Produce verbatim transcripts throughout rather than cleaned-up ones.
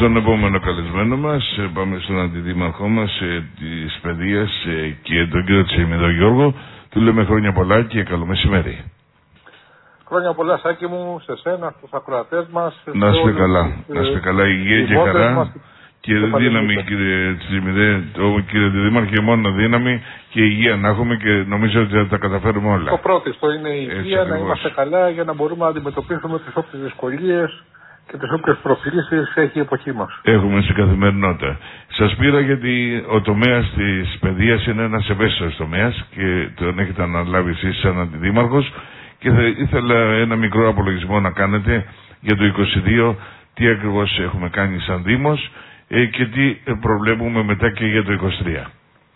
στον επόμενο καλεσμένο μας. Πάμε στον αντιδήμαρχό μας ε, της παιδείας ε, και τον κύριο Τσιμιδό Γιώργο. Του λέμε χρόνια πολλά και καλό μεσημέρι. Χρόνια πολλά, Σάκη μου, σε σένα, στους ακροατές μας. Να είστε καλά, να είστε καλά, υγεία και χαρά. Και δύναμη, κύριε Τσιμιδέ, κύριε Δήμαρχε, μόνο δύναμη και υγεία να έχουμε και νομίζω ότι θα τα καταφέρουμε όλα. Το πρώτο είναι η υγεία, να είμαστε καλά για να μπορούμε να αντιμετωπίσουμε τις όποιες δυσκολίες και τις όποιες προκλήσεις έχει η εποχή μας. Έχουμε στην καθημερινότητα. Σας πήρα γιατί ο τομέας της παιδείας είναι ένας ευαίσθητος τομέας και τον έχετε αναλάβει εσείς σαν αντιδήμαρχος και θα ήθελα ένα μικρό απολογισμό να κάνετε για το είκοσι δύο, τι ακριβώς έχουμε κάνει σαν Δήμος και τι προβλέπουμε μετά και για το είκοσι τρία.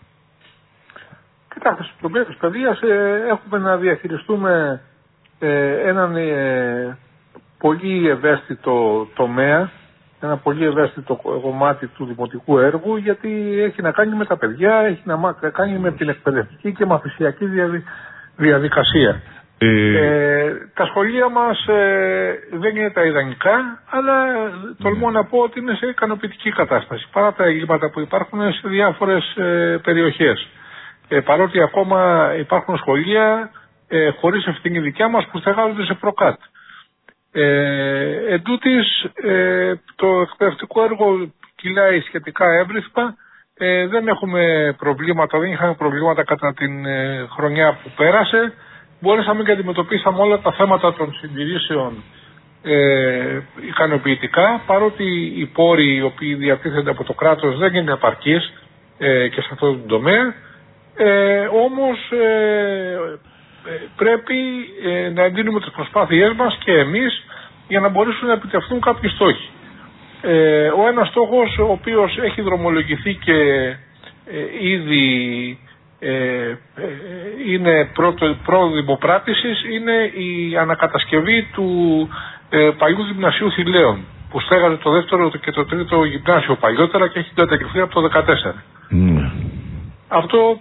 Κοιτάξτε, στο τομέα της παιδείας ε, έχουμε να διαχειριστούμε ε, έναν ε, πολύ ευαίσθητο τομέα, ένα πολύ ευαίσθητο κομμάτι του δημοτικού έργου, γιατί έχει να κάνει με τα παιδιά, έχει να κάνει με την εκπαιδευτική και μαθησιακή διαδικασία. Ε... Ε, τα σχολεία μας ε, δεν είναι τα ιδανικά, αλλά τολμώ να πω ότι είναι σε ικανοποιητική κατάσταση παρά τα ελλείμματα που υπάρχουν σε διάφορες ε, περιοχές. Ε, παρότι ακόμα υπάρχουν σχολεία ε, χωρίς ευθύνη δικιά μας που στεγάζονται σε προκάτ. Ε, εν τούτης, ε, το εκπαιδευτικό έργο κυλάει σχετικά εύρυθμα. Ε, δεν έχουμε προβλήματα, δεν είχαμε προβλήματα κατά την ε, χρονιά που πέρασε. Μπορέσαμε και αντιμετωπίσαμε όλα τα θέματα των συντηρήσεων ε, ικανοποιητικά, παρότι οι πόροι οι οποίοι διατίθενται από το κράτος δεν είναι επαρκείς ε, και σε αυτό το τομέα. Ε, όμως ε, πρέπει ε, να εντείνουμε τις προσπάθειές μας και εμείς για να μπορέσουν να επιτευχθούν κάποιοι στόχοι. Ε, ο ένας στόχος ο οποίος έχει δρομολογηθεί και ε, ήδη ε, ε, είναι προδημοπράτησης είναι η ανακατασκευή του ε, παλιού γυμνασίου Θηλαίων που στέγαζε το δεύτερο και το τρίτο γυμνάσιο παλιότερα και έχει κατακριθεί από το δύο χιλιάδες δεκατέσσερα. Mm. Αυτό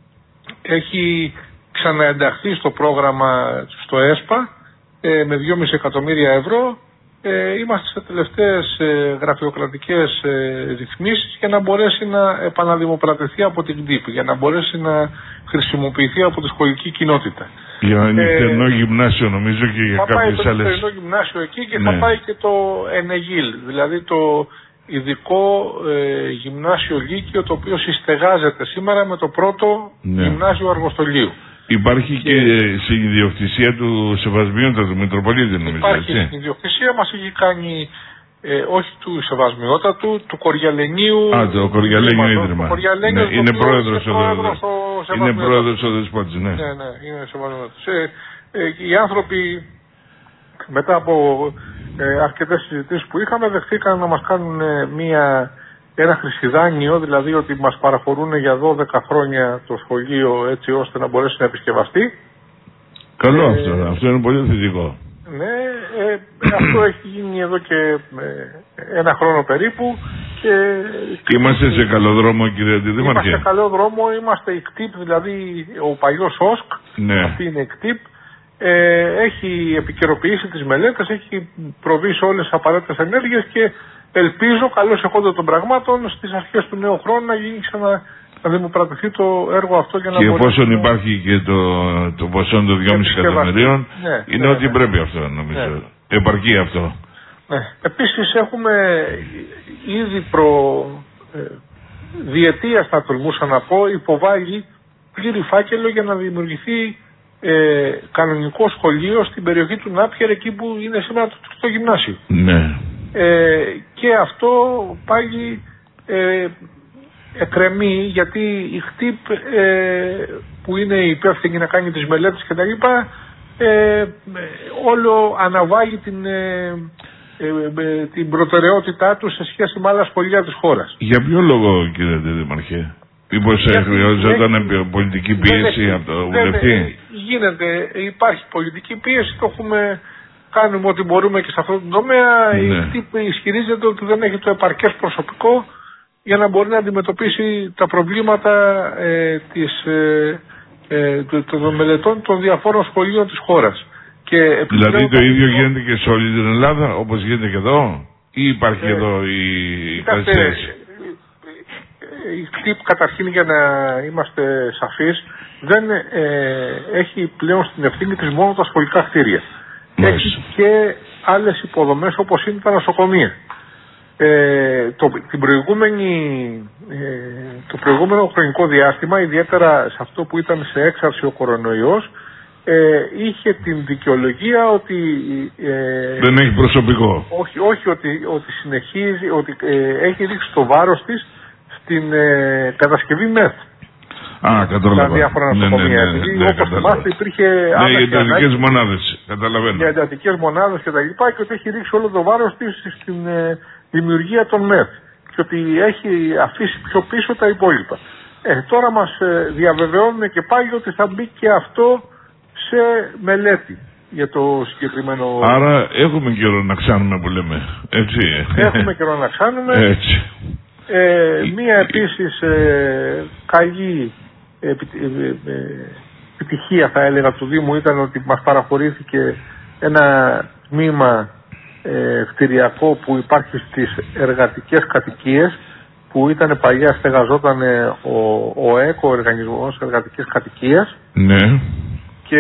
έχει ξαναενταχθεί στο πρόγραμμα στο ΕΣΠΑ ε, με δυόμισι εκατομμύρια ευρώ. Ε, είμαστε σε τελευταίες ε, γραφειοκρατικές ε, ρυθμίσεις για να μπορέσει να επαναδημοπρατηθεί από την ΚΔΙΠ, για να μπορέσει να χρησιμοποιηθεί από τη σχολική κοινότητα. Για νυχτερινό ε, γυμνάσιο νομίζω και για κάποιες άλλες. Θα πάει το νυχτερινό γυμνάσιο εκεί και ναι. Θα πάει και το ΕΝΕΓΙΛ, δηλαδή το ειδικό ε, γυμνάσιο λύκειο, το οποίο συστεγάζεται σήμερα με το πρώτο ναι. Γυμνάσιο Αργοστολίου. Υπάρχει και, και στην ιδιοκτησία του Σεβασμιότητα του Μητροπολίτη, νομίζω. Υπάρχει έτσι. Στην ιδιοκτησία μας έχει κάνει, ε, όχι του Σεβασμιότατου, του Κοριαλενίου. Α, το Κοριαλένιο Ίδρυμα. Ναι, είναι πρόεδρος ο Είναι πρόεδρος ο Δεσπότης, ναι. Ναι, ναι, είναι Σεβασμιότατος. Ε, ε, οι άνθρωποι μετά από ε, αρκετές συζητήσεις που είχαμε δεχτήκαν να μας κάνουν ε, μία... ένα χρυσιδάνιο, δηλαδή ότι μας παραχωρούν για δώδεκα χρόνια το σχολείο έτσι ώστε να μπορέσει να επισκευαστεί. Καλό ε, αυτό, αυτό είναι πολύ θετικό. Ναι, ε, αυτό έχει γίνει εδώ και ε, ένα χρόνο περίπου. Και, είμαστε σε καλό δρόμο, κύριε Αντιδήμαρχε. Είμαστε σε καλό δρόμο, είμαστε η ΚΤΙΠ, δηλαδή ο παλιός ΟΣΚ, ναι. Αυτή είναι η ΚΤΙΠ. Ε, έχει επικαιροποιήσει τις μελέτες, έχει προβεί σε όλες τις απαραίτητες ενέργειες και ελπίζω, καλώς εχόντων των πραγμάτων, στις αρχές του νέου χρόνου να γίνει ξανά να δημοπρατηθεί το έργο αυτό για να και μπορεί. Και εφόσον υπάρχει και το, το ποσό των δυόμισι εκατομμυρίων, ναι, είναι ναι, ό,τι ναι. πρέπει αυτό, νομίζω. Ναι. Επαρκεί αυτό. Ναι. Επίσης έχουμε ήδη προ ε, διετίας, θα τολμούσα να πω, υποβάλει πλήρη φάκελο για να δημιουργηθεί ε, κανονικό σχολείο στην περιοχή του Νάπιερ, εκεί που είναι σήμερα το, το γυμνάσιο. Ναι. Ε, και αυτό πάλι ε, εκκρεμεί, γιατί η ΧΤΙΠ ε, που είναι υπεύθυνη να κάνει τις μελέτες και τα λοιπά ε, όλο αναβάλει την, ε, ε, την προτεραιότητά του σε σχέση με άλλα σχολεία της χώρας. Για ποιο λόγο, κύριε Δήμαρχε? Μήπως χρειαζόταν πολιτική πίεση δεν, από το βουλευτή? Γίνεται, υπάρχει πολιτική πίεση, το έχουμε... Κάνουμε ό,τι μπορούμε και σε αυτό το τομέα. Ναι. Η ΚΤΙΠ ισχυρίζεται ότι δεν έχει το επαρκές προσωπικό για να μπορεί να αντιμετωπίσει τα προβλήματα ε, της, ε, ε, των μελετών των διαφόρων σχολείων της χώρας. Και δηλαδή το ίδιο γίνεται και σε όλη την Ελλάδα, όπως γίνεται και εδώ? ή υπάρχει ε, εδώ η, η καθυστέρηση? Η ΚΤΙΠ καταρχήν, για να είμαστε σαφείς, δεν ε, έχει πλέον στην ευθύνη της μόνο τα σχολικά κτίρια. Μάλιστα. Έχει και άλλες υποδομές όπως είναι τα νοσοκομεία. Ε, το, την προηγούμενη, ε, το προηγούμενο χρονικό διάστημα, ιδιαίτερα σε αυτό που ήταν σε έξαρση ο κορονοϊός, ε, είχε την δικαιολογία ότι ε, δεν έχει προσωπικό. Όχι, όχι ότι, ότι συνεχίζει, ότι ε, έχει ρίξει το βάρος της στην ε, κατασκευή μεθ. Α, κατάλαβα. Τα διάφορα νοσοκομεία. Ναι, ναι, ναι, ναι, ναι, όπως θυμάστε, υπήρχε ναι, για εντατικές μονάδες. Καταλαβαίνω. Για εντατικές μονάδες και τα λοιπά, και ότι έχει ρίξει όλο το βάρος της στην ε, δημιουργία των μεθ. Και ότι έχει αφήσει πιο πίσω τα υπόλοιπα. Ε, τώρα μας ε, διαβεβαιώνουν και πάλι ότι θα μπει και αυτό σε μελέτη για το συγκεκριμένο. Άρα έχουμε καιρό να ξάνουμε που λέμε. Έτσι. Έχουμε καιρό να ξάνουμε. Έτσι. Ε, μία επίσης ε, καλή ε, ε, ε, επιτυχία, θα έλεγα, του Δήμου ήταν ότι μας παραχωρήθηκε ένα τμήμα ε, κτηριακό που υπάρχει στις εργατικές κατοικίες, που ήταν παλιά, στεγαζόταν ο, ο ΕΚΟ, ο Οργανισμός Εργατικής Κατοικίας. Ναι. Και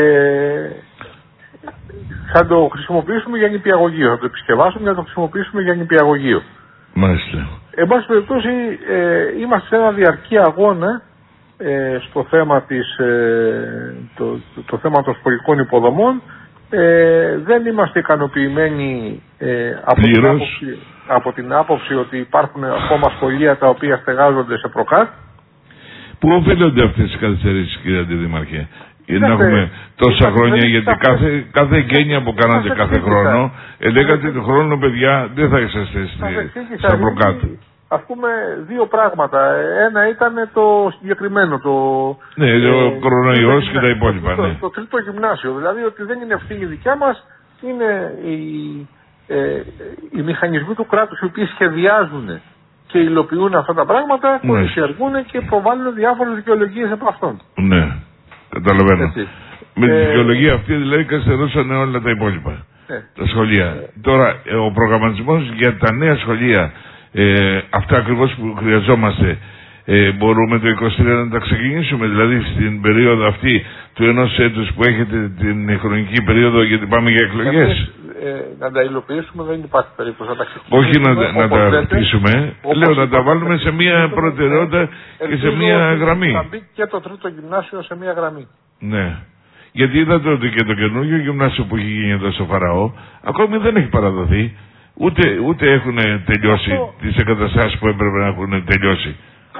θα το χρησιμοποιήσουμε για νηπιαγωγείο, θα το επισκευάσουμε για να το χρησιμοποιήσουμε για νηπιαγωγείο. Μάλιστα. Εν πάση περιπτώσει, ε, είμαστε σε ένα διαρκή αγώνα ε, στο θέμα της, ε, το, το, το θέμα των σχολικών υποδομών. Ε, δεν είμαστε ικανοποιημένοι ε, από, την άποψη, από την άποψη ότι υπάρχουν ακόμα σχολεία τα οποία στεγάζονται σε προκάτ. Πού οφείλονται αυτές οι καθυστερήσεις, κύριε Αντιδήμαρχε? Για να έχουμε τόσα χρόνια, γιατί κάθε, κάθε γένεια που κάνατε κάθε χρόνο, λέγατε του χρόνου, παιδιά, δεν θα είσαστε στα προκάτω. Ας πούμε δύο πράγματα. Ένα ήταν το συγκεκριμένο, το... Ναι, ο κορονοϊός και τα υπόλοιπα, το, ναι. Το, το τρίτο γυμνάσιο, δηλαδή ότι δεν είναι ευθύνη δικιά μας, είναι οι, ε, οι μηχανισμοί του κράτους οι οποίοι σχεδιάζουν και υλοποιούν αυτά τα πράγματα, που ενισχύουν και προβάλλουν διάφορες δικαιολογίες από αυτόν. Ναι. Καταλαβαίνω. Έτσι. Με ε, τη δικαιολογία αυτή δηλαδή καθυστερούσαν όλα τα υπόλοιπα. Ε, τα σχολεία. Ε, Τώρα ο προγραμματισμός για τα νέα σχολεία, ε, αυτά ακριβώς που χρειαζόμαστε, ε, μπορούμε το είκοσι τρία να τα ξεκινήσουμε? Δηλαδή στην περίοδο αυτή του ενός έτους που έχετε την χρονική περίοδο, γιατί πάμε για εκλογές. Ε, να τα υλοποιήσουμε δεν υπάρχει περίπτωση να τα ξεκινήσουμε. Όχι να, να τα ρωτήσουμε, λέω να τα βάλουμε σε μια προτεραιότητα και σε μια γραμμή. Θα μπει και το τρίτο γυμνάσιο σε μια γραμμή. Ναι. Γιατί είδατε ότι και το καινούργιο γυμνάσιο που έχει γίνει εδώ στο Φαραώ ακόμη δεν έχει παραδοθεί. Ούτε, ούτε έχουν τελειώσει αυτό... τις εγκαταστάσεις που έπρεπε να έχουν τελειώσει.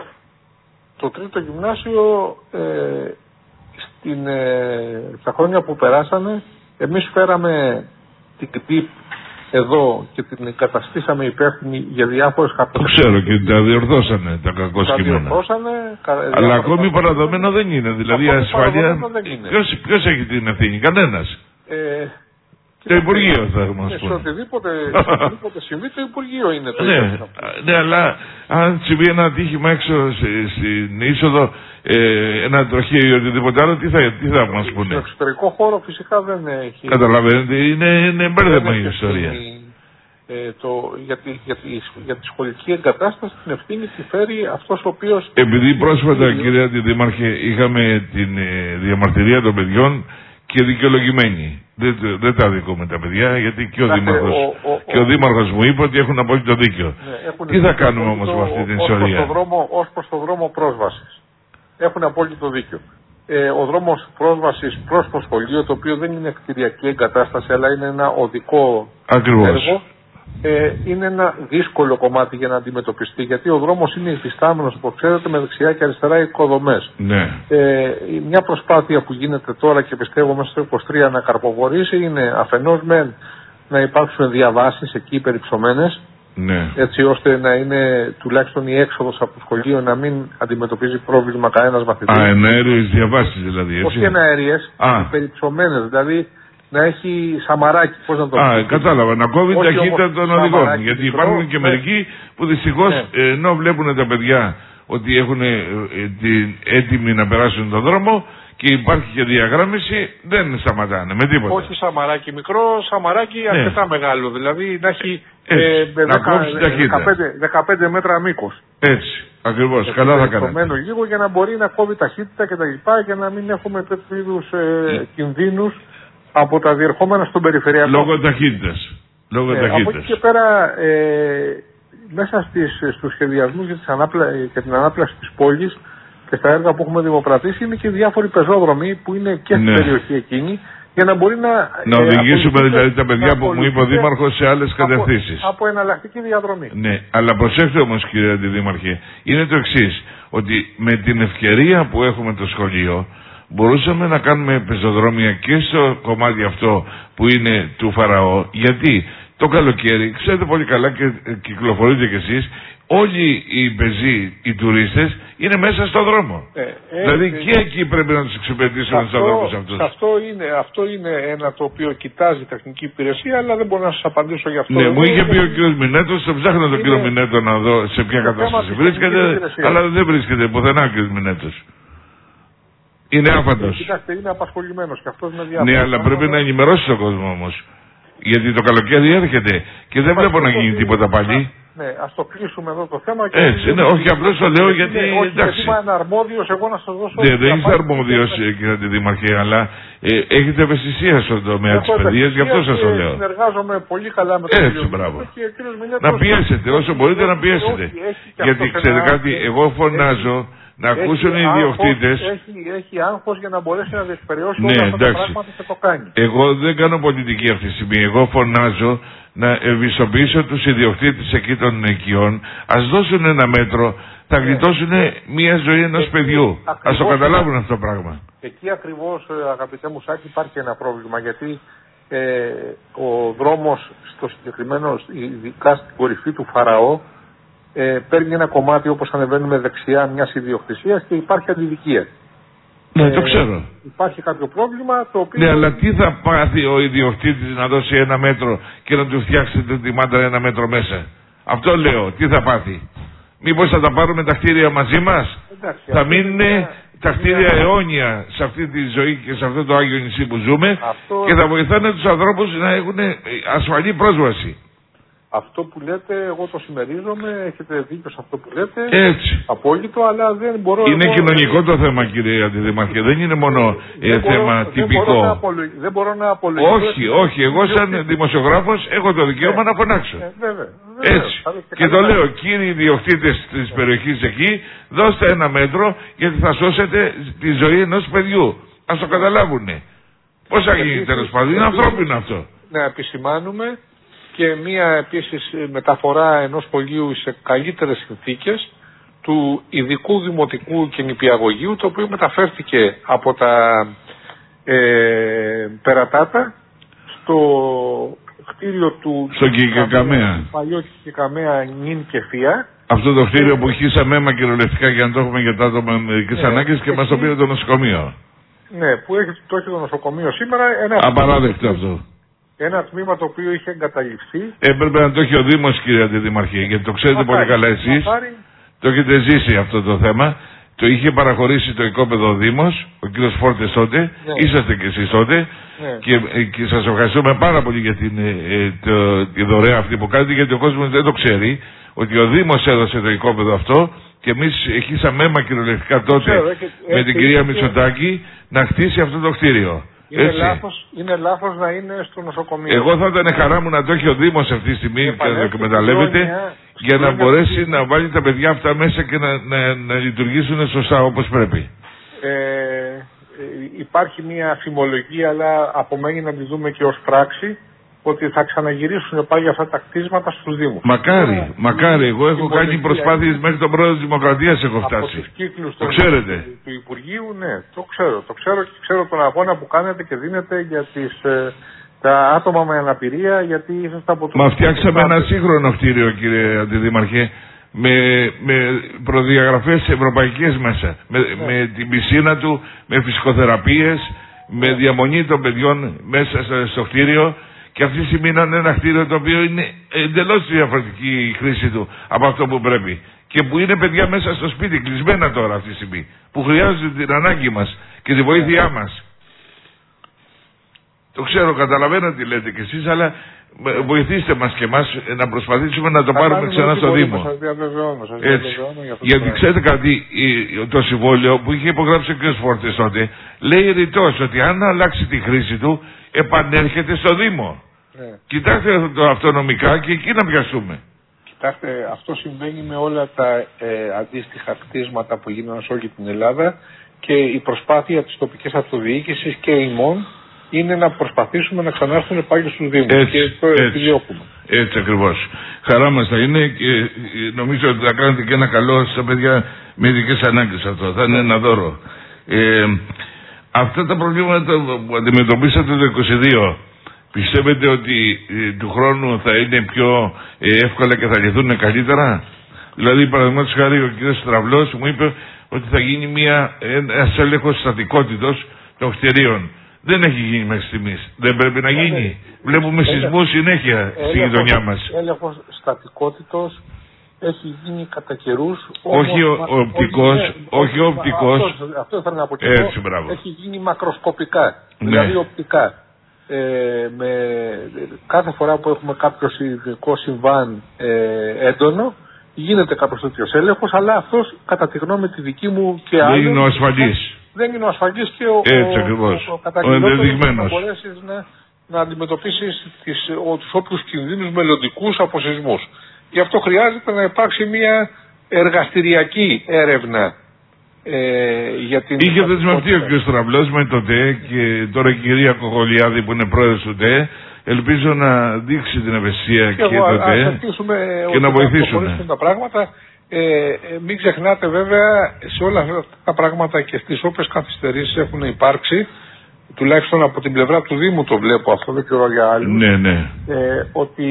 Το τρίτο γυμνάσιο ε, στην, ε, στα χρόνια που περάσανε, εμείς φέραμε την ΚΤΙΠ εδώ και την εγκαταστήσαμε υπεύθυνη για διάφορες χαρτοπιές. Το ξέρω και τα διορθώσανε τα κακό κείμενα. διορθώσανε. Αλλά ακόμη παραδομένο δεν είναι. Δηλαδή η ασφάλεια. Ποιος, ποιος έχει την ευθύνη? Κανένας. Ε, το Υπουργείο θα μας πει. πει. Σε οτιδήποτε, οτιδήποτε συμβεί το Υπουργείο είναι το ναι, ναι, αλλά αν συμβεί ένα ατύχημα έξω στην είσοδο, ε, ένα τροχείο ή οτιδήποτε άλλο, τι θα, τι θα μας πούνε? Στο εξωτερικό χώρο φυσικά δεν έχει. Καταλαβαίνετε, είναι, είναι μπέρδεμα η ιστορία. Ε, το, για, τη, για, τη, για τη σχολική εγκατάσταση την ευθύνη τη φέρει αυτός ο οποίος... Επειδή πρόσφατα, κύριε Αντιδήμαρχε, είχαμε την ε, διαμαρτυρία των παιδιών και δικαιολογημένη. Δεν, δεν τα δικούμε τα παιδιά, γιατί και ο, Δήμαρχος, ο, ο, και ο Δήμαρχος μου είπε ότι έχουν απόλυτο δίκιο. Ναι, τι θα κάνουμε όμως με αυτή την ιστορία? Ως προς το δρόμο πρόσβασης. Έχουν απόλυτο δίκιο. Ε, ο δρόμος πρόσβασης προς το σχολείο, το οποίο δεν είναι κτηριακή εγκατάσταση, αλλά είναι ένα οδικό Ακριβώς. έργο, ε, είναι ένα δύσκολο κομμάτι για να αντιμετωπιστεί, γιατί ο δρόμος είναι υφιστάμενος, όπως ξέρετε, με δεξιά και αριστερά οικοδομές. Ναι. Ε, μια προσπάθεια που γίνεται τώρα και πιστεύω μέσα στο είκοσι τρία να καρποβορήσει είναι αφενός με να υπάρξουν διαβάσεις εκεί περιψωμένες, ναι. έτσι ώστε να είναι τουλάχιστον η έξοδος από το σχολείο να μην αντιμετωπίζει πρόβλημα κανένας μαθητής. Α, εναέριες διαβάσεις δηλαδή, έτσι. Όχι εναέριες, περιψωμένες, δηλαδή. Να έχει σαμαράκι, πώς να το πω. Α, κατάλαβα, να κόβει ταχύτητα των οδηγών. Γιατί μικρό, υπάρχουν και ναι. μερικοί που δυστυχώς ναι. ενώ βλέπουν τα παιδιά ότι έχουν ε, την έτοιμοι να περάσουν τον δρόμο και υπάρχει και διαγράμμιση, δεν σταματάνε με τίποτα. Όχι σαμαράκι μικρό, σαμαράκι ναι. αρκετά μεγάλο. Δηλαδή να έχει ε, δεκαπέντε μέτρα μήκος. Έτσι, ακριβώς. Καλά θα κάνετε. Λίγο για να μπορεί να κόβει ταχύτητα και τα λοιπά, για να μην έχουμε τέτοιου είδους ε, mm. κινδύνους από τα διερχόμενα στον περιφερειακό. Λόγω ταχύτητας. Λόγω ε, ταχύτητας. Από εκεί και πέρα, ε, μέσα στις, στους σχεδιασμούς για, ανάπλα, για την ανάπλαση της πόλης και στα έργα που έχουμε δημοπρατήσει είναι και διάφοροι πεζόδρομοι που είναι και στην ναι. περιοχή εκείνη, για να μπορεί να... Να οδηγήσουμε ε, δηλαδή τα παιδιά που μου είπε ο Δήμαρχος σε άλλες κατευθύνσεις. Από, από εναλλακτική διαδρομή. Ναι, αλλά προσέξτε όμως κύριε Αντιδήμαρχε, είναι το εξής, ότι με την ευκαιρία που έχουμε το σχολείο, μπορούσαμε να κάνουμε πεζοδρόμια και στο κομμάτι αυτό που είναι του Φαραώ, γιατί το καλοκαίρι, ξέρετε πολύ καλά και κυκλοφορείτε κι εσείς, όλοι οι πεζοί, οι τουρίστες, είναι μέσα στον δρόμο. Ε, ε, δηλαδή ε, και ε, εκεί πρέπει να τους εξυπηρετήσουμε τους ανθρώπους αυτούς. Αυτό είναι, αυτό είναι ένα το οποίο κοιτάζει η τεχνική υπηρεσία, αλλά δεν μπορώ να σας απαντήσω γι' αυτό. Ναι, μου είχε πει ο κ. Μινέτος, το ψάχνω τον κ. Μινέτο να δω σε ποια κατάσταση βρίσκεται, αλλά δεν βρίσκεται πουθενά ο κ. Μινέτος. Είναι άφαντος. Κοιτάξτε, είναι απασχολημένος και αυτός με διάφορα. Ναι, αλλά πρέπει να ενημερώσει τον κόσμο όμως. Γιατί το καλοκαίρι έρχεται και δεν βλέπω να γίνει τίποτα πάλι. Ναι, ας το κλείσουμε εδώ το θέμα. Και έτσι, ναι, όχι απλώς το λέω γιατί. Ναι, όχι, γιατί είμαι αρμόδιος, εγώ να σας δώσω. Ναι, δεν είστε αρμόδιος, κύριε Αντιδήμαρχε, αλλά ε, έχετε ευαισθησία στον τομέα της παιδείας, γι' αυτό σας το λέω. Συνεργάζομαι πολύ καλά με τον έτσι, κύριο μπράβο. Να πιέσετε, όσο μπορείτε να πιέσετε. Γιατί ξέρετε κάτι, εγώ φωνάζω. Να έχει ακούσουν οι ιδιοκτήτες. Έχει, έχει άγχος για να μπορέσει να διεκπαιρεώσει ναι, όλα αυτά τα πράγματα και το κάνει. Εγώ δεν κάνω πολιτική αυτή τη στιγμή. Εγώ φωνάζω να ευαισθητοποιήσω τους ιδιοκτήτες εκεί των οικειών. Ας δώσουν ένα μέτρο, θα γλιτώσουν ναι. μια ζωή ενός εκεί, παιδιού. Ας το καταλάβουν αυτό το πράγμα. Εκεί ακριβώς, αγαπητέ μου Σάκη, υπάρχει ένα πρόβλημα. Γιατί ε, ο δρόμος στο συγκεκριμένο, ειδικά στην κορυφή του Φαραώ, Ε, παίρνει ένα κομμάτι όπως ανεβαίνουμε δεξιά μιας ιδιοκτησίας και υπάρχει αντιδικία. Ναι, ε, το ξέρω. Υπάρχει κάποιο πρόβλημα το οποίο... Ναι, αλλά τι θα πάθει ο ιδιοκτήτης να δώσει ένα μέτρο και να του φτιάξετε τη μάντρα ένα μέτρο μέσα. Αυτό λέω, τι θα πάθει. Μήπως θα τα πάρουμε τα κτίρια μαζί μας. Εντάξει, θα μείνουν μια... τα κτίρια μια... αιώνια σε αυτή τη ζωή και σε αυτό το Άγιο νησί που ζούμε αυτό... και θα βοηθάνε τους ανθρώπους να έχουν ασφαλή πρόσβαση. Αυτό που λέτε, εγώ το συμμερίζομαι, έχετε δίκιο σε αυτό που λέτε. Έτσι. Απόλυτο, αλλά δεν μπορώ... Είναι εγώ... κοινωνικό το θέμα, κύριε Αντιδήμαρχε, δεν είναι μόνο δεν ε, μπορώ, θέμα δεν τυπικό. Μπορώ να απολυ... Δεν μπορώ να απολογήσω. Όχι, όχι, εγώ σαν δημοσιογράφος έχω το δικαίωμα ε, να φωνάξω. Ε, βέβαια, βέβαια, έτσι. Και, και το λέω, κύριοι ιδιοκτήτες της περιοχής εκεί, δώστε ένα μέτρο γιατί θα σώσετε τη ζωή ενός παιδιού. Ας το καταλάβουνε. Πώς θα γίνει τέλος πάντων, είναι ανθρώπινο αυτό. Να επισημάνουμε και μία επίσης μεταφορά ενός σχολείου σε καλύτερες συνθήκες του ειδικού δημοτικού και νηπιαγωγείου, το οποίο μεταφέρθηκε από τα ε, Περατάτα στο κτίριο του... Στο Κικεκαμέα. Παλιό Κικεκαμέα νυν και φία. Αυτό το κτίριο ε, που χύσαμε αίμα κυριολεκτικά για να το έχουμε για τα άτομα με ειδικές ε, ανάγκες και μας το πήρε το νοσοκομείο. Ναι, που έχει, το έχει το νοσοκομείο σήμερα. Ένα απαράδεκτο αυτό. Ένα τμήμα το οποίο είχε εγκαταλειφθεί. Έπρεπε να το έχει ο Δήμος, κύριε Αντιδημαρχέ, γιατί το ξέρετε πολύ καλά εσείς. Το έχετε ζήσει αυτό το θέμα. Το είχε παραχωρήσει το οικόπεδο ο Δήμος, ο κύριος Φόρτες τότε. Ναι. Είσαστε και εσείς τότε. Ναι. Και, και σας ευχαριστούμε πάρα πολύ για την ε, το, τη δωρεά αυτή που κάνετε, γιατί ο κόσμος δεν το ξέρει. Ότι ο Δήμος έδωσε το οικόπεδο αυτό και εμείς χύσαμε αίμα κυριολεκτικά τότε ξέρω, και, με την κυρία και... Μητσοτάκη να χτίσει αυτό το κτίριο. Είναι λάθος, είναι λάθος να είναι στο νοσοκομείο. Εγώ θα ήταν χαρά μου να το έχει ο Δήμος αυτή τη στιγμή και να το εκμεταλλεύεται για να μπορέσει να βάλει τα παιδιά αυτά μέσα και να, να, να λειτουργήσουν σωστά όπως πρέπει. Ε, υπάρχει μια φημολογία, αλλά απομένει να τη δούμε και ως πράξη, ότι θα ξαναγυρίσουν πάλι αυτά τα κτίσματα στους Δήμους. Μακάρι, ε, μακάρι. Εγώ έχω κάνει προσπάθειες μέχρι τον πρόεδρο της Δημοκρατίας έχω φτάσει. Από τους κύκλους το ξέρετε. Του, του Υπουργείου, ναι, το ξέρω. Το ξέρω και ξέρω τον αγώνα που κάνετε και δίνετε για τις, ε, τα άτομα με αναπηρία, γιατί είσαστε από τους... Μα φτιάξαμε ένα σύγχρονο κτίριο, κύριε Αντιδήμαρχε, με, με προδιαγραφές ευρωπαϊκές μέσα. Με, ναι. με την πισίνα του, με φυσικοθεραπείες, με διαμονή των παιδιών μέσα στο κτίριο. Και αυτή τη στιγμή είναι ένα κτίριο το οποίο είναι εντελώς διαφορετική η χρήση του από αυτό που πρέπει. Και που είναι παιδιά μέσα στο σπίτι, κλεισμένα τώρα αυτή τη στιγμή. Που χρειάζονται την ανάγκη μας και τη βοήθειά μας. Το ξέρω, καταλαβαίνω τι λέτε κι εσείς, αλλά βοηθήστε μας και εμάς να προσπαθήσουμε να το θα πάρουμε ξανά στο Δήμο. Σας διαβεβαιώνω, σας Έτσι. για Γιατί ξέρετε κάτι, το συμβόλαιο που είχε υπογράψει ο κ. Φόρτης τότε, λέει ρητός ότι αν αλλάξει τη χρήση του, επανέρχεται στο Δήμο. Ναι. Κοιτάξτε το αυτονομικά και εκεί να πιαστούμε. Κοιτάξτε, αυτό συμβαίνει με όλα τα ε, αντίστοιχα κτίσματα που γίνονται σε όλη την Ελλάδα και η προσπάθεια της τοπικής αυτοδιοίκησης και ημών είναι να προσπαθήσουμε να ξανάρθουν πάλι στους Δήμους. Έτσι, και το επιδιώκουμε. Έτσι ακριβώς. Χαρά μας θα είναι και νομίζω ότι θα κάνετε και ένα καλό στα παιδιά με ειδικές ανάγκες αυτό. Θα είναι ένα δώρο. Ε, αυτά τα προβλήματα που αντιμετωπίσατε το είκοσι δύο, πιστεύετε ότι ε, του χρόνου θα είναι πιο ε, εύκολα και θα λυθούν καλύτερα? Δηλαδή, παραδείγματος χάρη, ο κ. Στραβλός μου είπε ότι θα γίνει μια, ένας έλεγχος στατικότητος των κτηρίων. Δεν έχει γίνει μέχρι στιγμής. Δεν πρέπει να γίνει. Βλέπουμε σεισμούς συνέχεια στη γειτονιά μας. Έλεγχος στατικότητος έχει γίνει κατά καιρούς. Όχι οπτικός, όχι οπτικός. Αυτό, αυτό ήθελα να πω και έτσι, εγώ. Έχει γίνει μακροσκοπικά. Ναι. Δηλαδή οπτικά. Ε, με, κάθε φορά που έχουμε κάποιο ειδικό συμβάν ε, έντονο, γίνεται κάποιος τέτοιος έλεγχος, αλλά αυτός κατά τη γνώμη τη δική μου και άλλων. Δεν είναι ο ασφαλής. Δεν είναι ο ασφαλής και ο, έτσι, ο, ο, ο, ο ενδεδειγμένος. Να μπορέσεις να, να αντιμετωπίσεις τις, ο, τους όποιους κινδύνους μελλοντικούς από σεισμούς. Γι' αυτό χρειάζεται να υπάρξει μια εργαστηριακή έρευνα. Ε, για την είχε δεσμευτεί ο κ. Στραβλός με το ΤΕ και τώρα η κυρία Κοκολιάδη που είναι πρόεδρος του ΤΕ. Ελπίζω να δείξει την ευαισθησία και, και το ΤΕ και να βοηθήσουν τα πράγματα. Ε, ε, μην ξεχνάτε βέβαια σε όλα αυτά τα πράγματα και στις όποιες καθυστερήσεις έχουν υπάρξει, τουλάχιστον από την πλευρά του Δήμου το βλέπω αυτό, δεν ξέρω για άλλους, ναι, ναι. Ε, ότι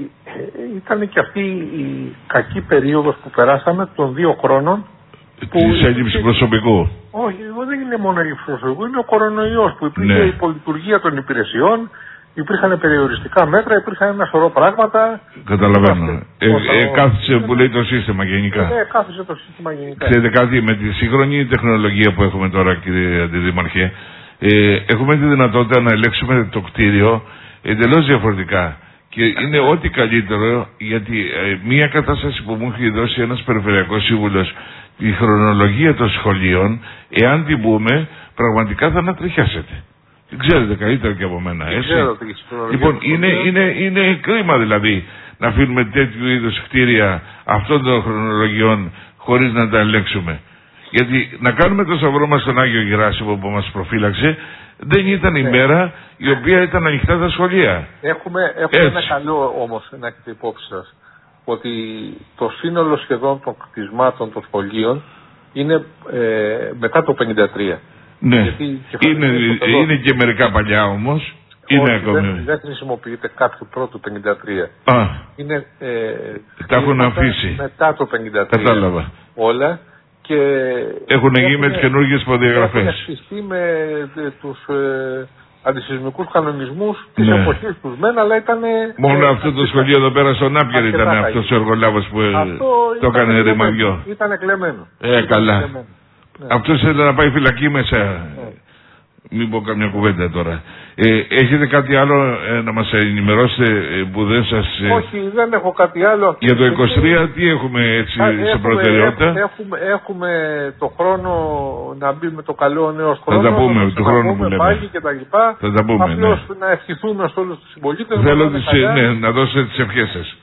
ε, ήταν και αυτή η κακή περίοδος που περάσαμε των δύο χρόνων της έλλειψης προσωπικού. Όχι, δεν είναι μόνο η έλλειψη προσωπικού, είναι ο κορονοϊός που υπήρχε, ναι. Η πολυλειτουργία των υπηρεσιών. Υπήρχαν περιοριστικά μέτρα, υπήρχαν ένα σωρό πράγματα. Καταλαβαίνω. Ε, ε, κάθισε που λέει το σύστημα γενικά. Ναι, κάθισε το σύστημα γενικά. Ξέρετε κάτι, με τη σύγχρονη τεχνολογία που έχουμε τώρα, κύριε Αντιδήμαρχε, ε, έχουμε τη δυνατότητα να ελέγξουμε το κτίριο εντελώς διαφορετικά. Και είναι ό,τι καλύτερο, γιατί ε, μία κατάσταση που μου έχει δώσει ένας περιφερειακός σύμβουλος, η χρονολογία των σχολείων, εάν την πούμε, πραγματικά θα ανατριχιάσετε. Ξέρετε καλύτερα και από μένα, έτσι. Ξέρω, λοιπόν, είναι, είναι, είναι κρίμα δηλαδή να αφήνουμε τέτοιου είδους κτίρια αυτών των χρονολογιών χωρίς να τα ελέγξουμε. Γιατί να κάνουμε το σταυρό μας στον Άγιο Γεράσιμο που μας προφύλαξε, δεν ήταν η ναι. μέρα η οποία ήταν ανοιχτά τα σχολεία. Έχουμε, έχουμε ένα καλό όμως να έχετε υπόψη σας, ότι το σύνολο σχεδόν των κτισμάτων των σχολείων είναι ε, μετά το πενήντα τρία. Ναι, είναι, είναι και μερικά παλιά όμως. Είναι ακόμη. Δεν, δεν χρησιμοποιείται κάποιο πρώτο πενήντα τρία. Α, είναι, ε, τα έχουν αφήσει. Μετά το πενήντα τρία. Κατάλαβα. Όλα. Και έχουν γίνει με τις καινούργιες προδιαγραφές. Έχουν ασχιστεί με ε, τους ε, αντισυσμικούς κανονισμούς της ναι. εποχής τους μεν, αλλά ήταν... Μόνο ε, αυτό το σχολείο εδώ πέρα στον Άπιερ ήταν αυτός ο εργολάβος που αυτό το έκανε ρημαδιό. Ήταν κλεμμένο. Ε, ήταν καλά. Κλεμμένο. Ναι. Αυτός θέλει να πάει φυλακή μέσα. Ναι. Μην πω καμιά κουβέντα τώρα. Ε, έχετε κάτι άλλο ε, να μας ενημερώσετε ε, που δεν σας... Ε... Όχι, δεν έχω κάτι άλλο. Για το είκοσι τρία τι έχουμε έτσι Α, σε έχουμε, προτεραιότητα. Έχουμε, έχουμε το χρόνο να μπει με το καλό νέο χρόνο. Θα τα πούμε του χρόνου που λέμε. Πάλι και τα λοιπά. Θα τα πούμε, απλώς ναι. να ευχηθούμε σε όλους τους συμπολίτες. Θέλω να, τις, ναι, να δώσετε τις ευχές σας.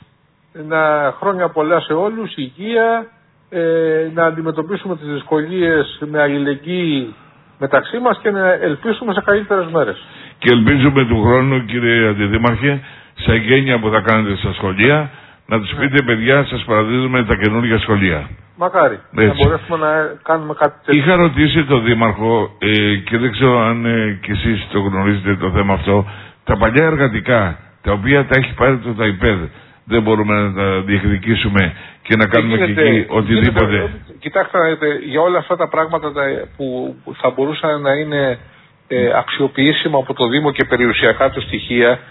Να χρόνια πολλά σε όλους, υγεία, ε, να αντιμετωπίσουμε τις δυσκολίες με αλληλεγγύη μεταξύ μας και να ελπίσουμε σε καλύτερες μέρες. Και ελπίζουμε του χρόνου, κύριε Αντιδήμαρχε, σε εγγένεια που θα κάνετε στα σχολεία, να τους πείτε, παιδιά, σας παραδίδουμε τα καινούργια σχολεία. Μακάρι. Έτσι. Να μπορέσουμε να κάνουμε κάτι τέτοιο. Είχα ρωτήσει τον Δήμαρχο ε, και δεν ξέρω αν ε, κι εσείς το γνωρίζετε το θέμα αυτό, τα παλιά εργατικά, τα οποία τα έχει πάρει το ΤΑΙΠΕΔ, δεν μπορούμε να τα διεκδικήσουμε και να κάνουμε και, γίνεται, και εκεί οτιδήποτε. Γίνεται, κοιτάξτε, για όλα αυτά τα πράγματα που θα μπορούσαν να είναι ε, αξιοποιήσιμα από το Δήμο και περιουσιακά του στοιχεία,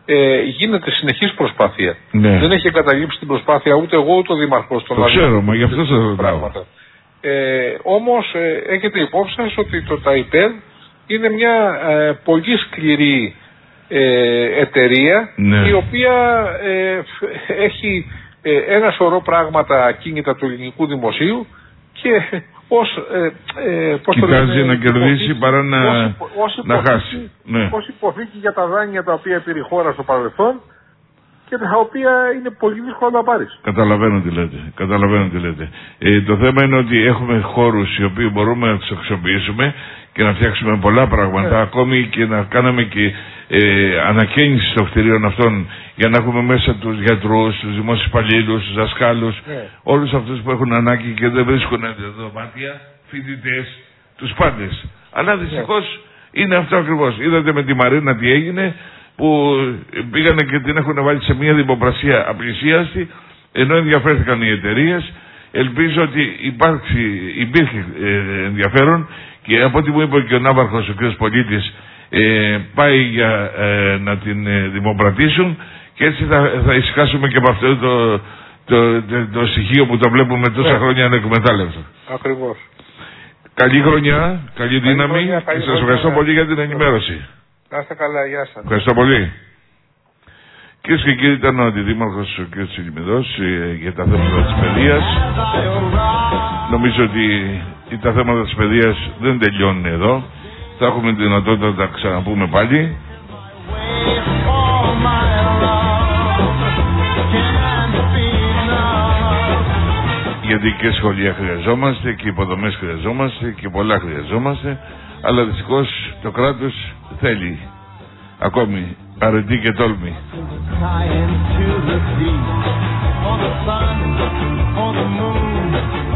ε, γίνεται συνεχής προσπάθεια. Ναι. Δεν έχει εγκαταλείψει την προσπάθεια ούτε εγώ ούτε ο Δήμαρχος. Το ξέρω, μα γι' αυτό σας ρωτάω. Ε, όμως ε, έχετε υπόψη σας ότι το ΤΑΙΠΕΔ είναι μια ε, πολύ σκληρή ε, εταιρεία, ναι, η οποία ε, έχει ε, ένα σωρό πράγματα ακίνητα του ελληνικού δημοσίου και ως, ε, ε, πώς κοιτάζει το λένε, να κερδίσει υποθήκη, παρά να, ως, ως να υποθήκη, χάσει. Ναι. Ως υποθήκη για τα δάνεια τα οποία πήρε η χώρα στο παρελθόν και τα οποία είναι πολύ δύσκολο να πάρεις. Καταλαβαίνω τι λέτε. Καταλαβαίνω τι λέτε. Ε, το θέμα είναι ότι έχουμε χώρους οι οποίοι μπορούμε να τους αξιοποιήσουμε και να φτιάξουμε πολλά πράγματα, ναι, ακόμη και να κάνουμε και ε, ανακαίνιση των κτηρίων αυτών για να έχουμε μέσα τους γιατρούς, τους δημόσιους υπαλλήλους, τους δασκάλους, ναι, όλους αυτούς που έχουν ανάγκη και δεν βρίσκουν δωμάτια, φοιτητές, τους πάντες. Αλλά δυστυχώς ναι, είναι αυτό ακριβώς. Είδατε με τη Μαρίνα τι έγινε, που πήγανε και την έχουν βάλει σε μια δημοπρασία απλησίαστη, ενώ ενδιαφέρθηκαν οι εταιρείες. Ελπίζω ότι υπάρξει, υπήρχε ε, ενδιαφέρον και από ό,τι μου είπε και ο Ναύαρχος, ο κ. Πολίτης, ε, πάει για ε, να την ε, δημοπρατήσουν και έτσι θα, θα ησυχάσουμε και από αυτό το, το, το, το στοιχείο που το βλέπουμε τόσα yeah. χρόνια ανεκμετάλλευτο. Ακριβώς. Καλή χρονιά, καλή δύναμη χρονιά, και σας ευχαριστώ πολύ για την ενημέρωση. Να είστε καλά, γεια σας. Ευχαριστώ πολύ. Κυρίες και κύριοι, ήταν ο Αντιδήμαρχος ο κ. Τσιλιμιδός ε, για τα θέματα της παιδείας. Νομίζω ότι τα θέματα της παιδείας δεν τελειώνουν εδώ. Θα έχουμε τη δυνατότητα να τα ξαναπούμε πάλι. Γιατί και σχολεία χρειαζόμαστε και υποδομές χρειαζόμαστε και πολλά χρειαζόμαστε, αλλά δυστυχώς το κράτος θέλει ακόμη αρετή και τόλμη. On the sun, on the moon.